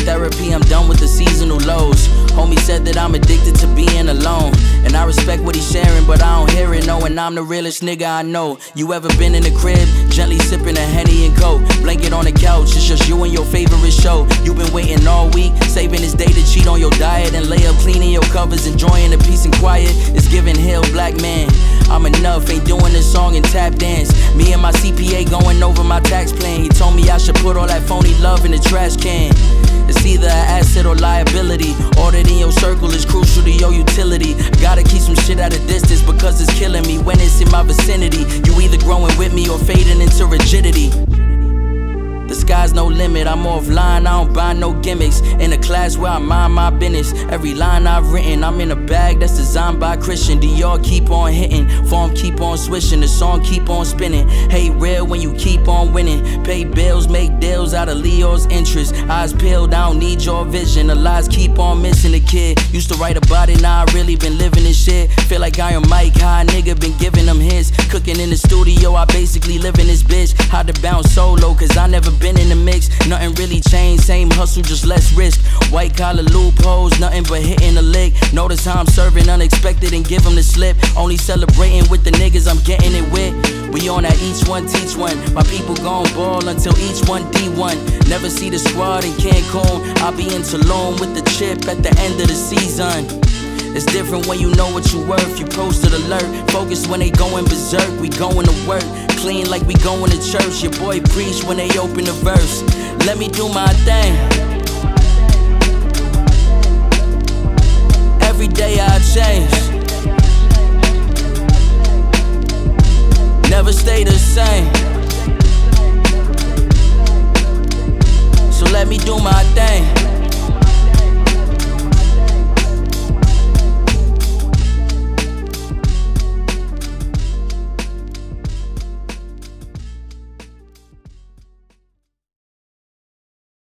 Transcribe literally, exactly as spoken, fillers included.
therapy, I'm done with the seasonal lows. Homie said that I'm addicted to being alone, and I respect what he's sharing, but I don't hear it, knowing I'm the realest nigga I know. You ever been in the crib, gently sipping a Henny and Coke, blanket on the couch, it's just you and your favorite show. You been waiting all week, saving this day to cheat on your diet and lay up cleaning your covers, enjoying the peace and quiet. It's giving hell, black man. I'm enough, ain't doing this song and tap dance. Me and my C P A going over my tax plan. He told me I should put all that phony love in the trash can. It's either an asset or liability. Ordered in your circle is crucial to your utility. Gotta keep some shit at a distance because it's killing me when it's in my vicinity. You either growing with me or fading into rigidity. The sky's no limit, I'm offline, I don't buy no gimmicks. In a class where I mind my business. Every line I've written, I'm in a bag that's designed by Christian. Dior keep on hitting, form keep on swishing, the song keep on spinning. Hate real when you keep on winning. Pay bills, make deals out of Leo's interest. Eyes peeled, I don't need your vision. The lies keep on missing. The kid used to write about it, now I really been living this shit. Feel like Iron Mike, high nigga been giving them hits. Cooking in the studio, I basically live in this bitch. How to bounce solo, cause I never been in the mix. Nothing really changed, same hustle, just less risk. White collar loopholes, nothing but hitting a lick. Notice how I'm serving unexpected and give them the slip. Only celebrating with the niggas I'm getting it with. We on that each one teach one. My people gon' ball until each one D one. Never see the squad in Cancun, I'll be in Tulum with the chip at the end of the season. It's different when you know what you worth. You posted alert, focus when they going berserk. We going to work, clean like we going to church. Your boy preach when they open the verse. Let me do my thing.